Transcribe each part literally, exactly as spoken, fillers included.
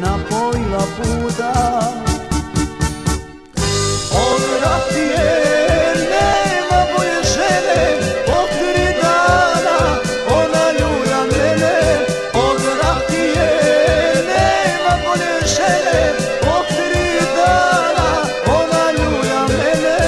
napojila puta. Od rakije nema bolje žene, od tri dana ona ljulja mene. Od rakije nema bolje žene, od tri dana ona ljulja mene.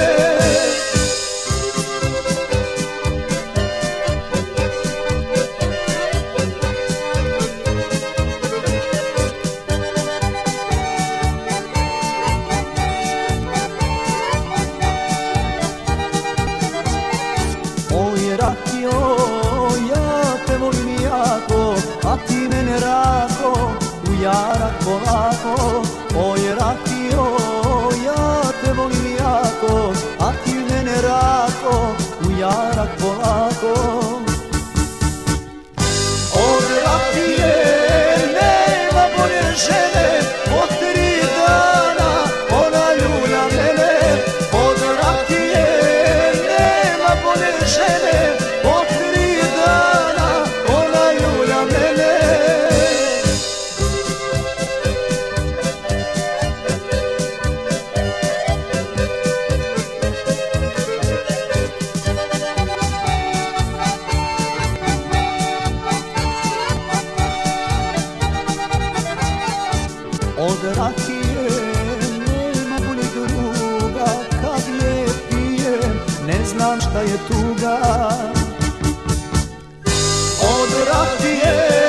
Rakijo, ja te volim jako, a ti mene rako, u jarak polako. Oj Rakijo, ja te volim jako, a ti mene rako, u jarak polako. Od rakije nema bolje žene, od tri dana ona ljulja mene. Od rakije nema bolje žene, od rakije nema boljeg druga, kad je pijem ne znam šta je tuga. Od rakije